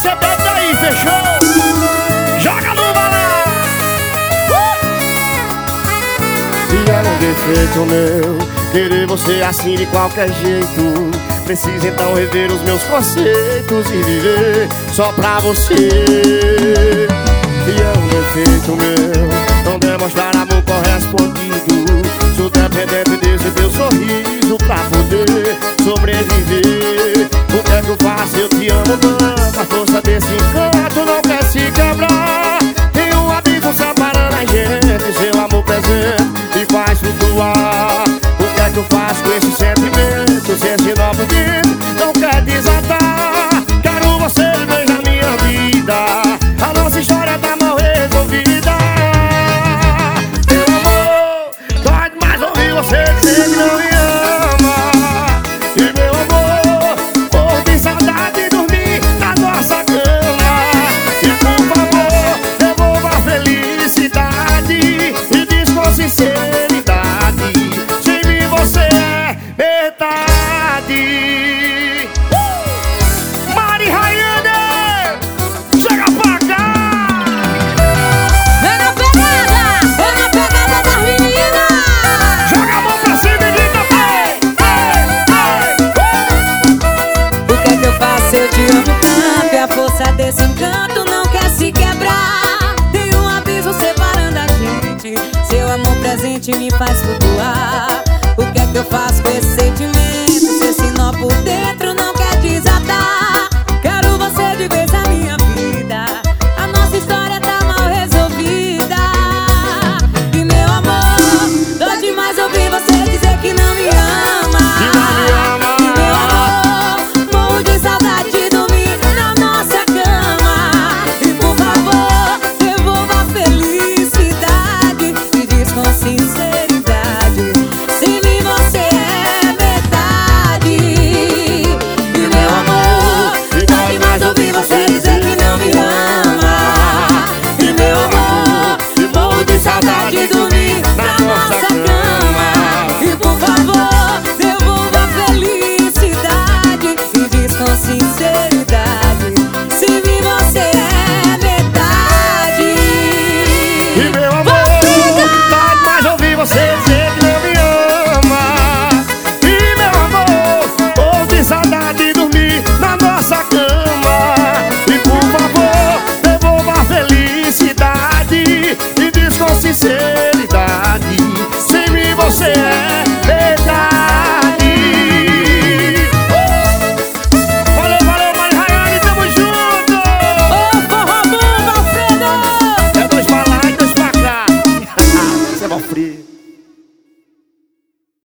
CPT aí, fechou? Joga no balão! Se é um defeito meu querer você assim de qualquer jeito, preciso então rever os meus conceitos e viver só pra você. Se é um defeito meu não demonstrar amor correspondido, sou dependente desse teu sorriso pra poder sobreviver. O que é que eu faço? Eu te amo tanto, a força desse encanto não quer se quebrar. Tem um abismo separando a gente, seu amor presente me faz flutuar. O que é que eu faço com esse sentimento? Se esse novo grito não quer desatar, quero você viver na minha vida, a nossa história tá mal resolvida. Meu amor, dói demais ouvir você dizer que não me ama. E meu amor, morro de saudade de dormir na nossa cama. E por favor, devolva a felicidade e diz com sinceridade, sem mim você é metade. Mari Rayane, chega pra cá! É na pegada das meninas. Joga a mão pra cima e grita, ei, O que é que eu faço? Eu te amo tanto e a força desse encanto não quer se quebrar. Tem um abismo separando a gente, seu amor presente me faz flutuar. O que é que eu faço com esse sentimento?